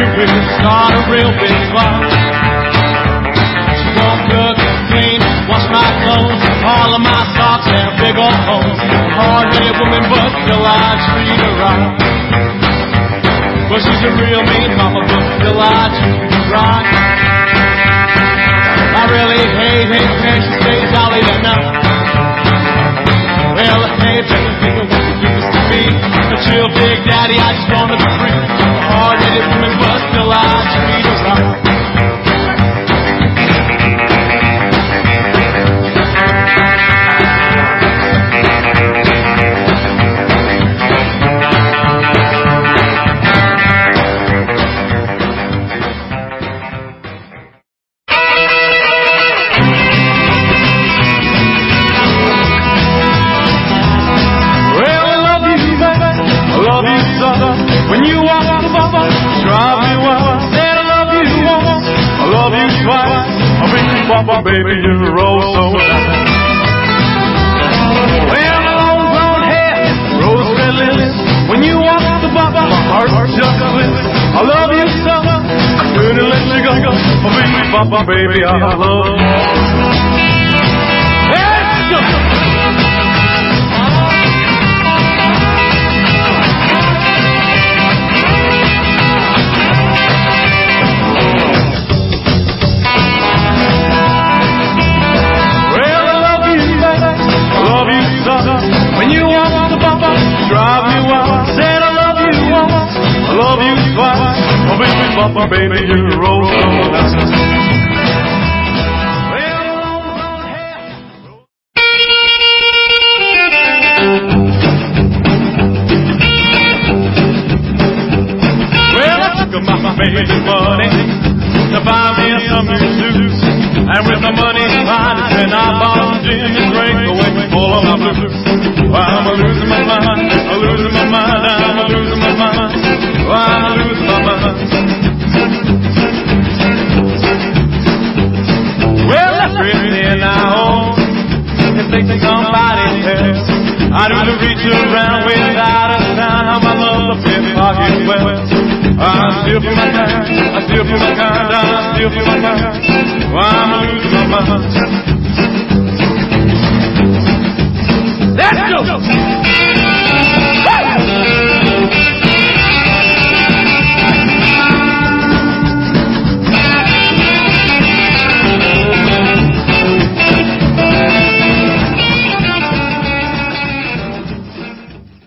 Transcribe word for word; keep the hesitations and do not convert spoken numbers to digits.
we could start a real big fire. She won't cook and clean, wash my clothes, all of my socks have big old holes. Hard-headed woman, but still I treat her right. Well, she's a real mean mama, but still I treat her right. I really hate, hate when she stays jolly enough. Well, I hate everything what she used to be. A chill big daddy, I just wanna be free. A hard-headed woman, but still I treat her right. Baby, you roll so nice. Well, my long-grown hair, rose red lips. When you walk the bar, my heart just slips. I love you so, I couldn't let you go. Oh, baby, Papa, baby, I love you. Let's go! When you walk the bar, drive me wild. Said I love you once, I love you twice. Oh, baby, Papa, baby, you roll so nice. Well, I took my baby's money to buy me some new suits, and with the money I bought some gin and drink away full of my blues. I'm a losing my mind, I'm losing my mind, I'm a losing my mind, I'm a losing my mind. Well, that's written in our home, it takes somebody's help. I do the reach around without a sign, how my love the pickpocket well. I still feel my kind, I still feel my kind, I still feel my kind, I'm a losing my mind. Let's go!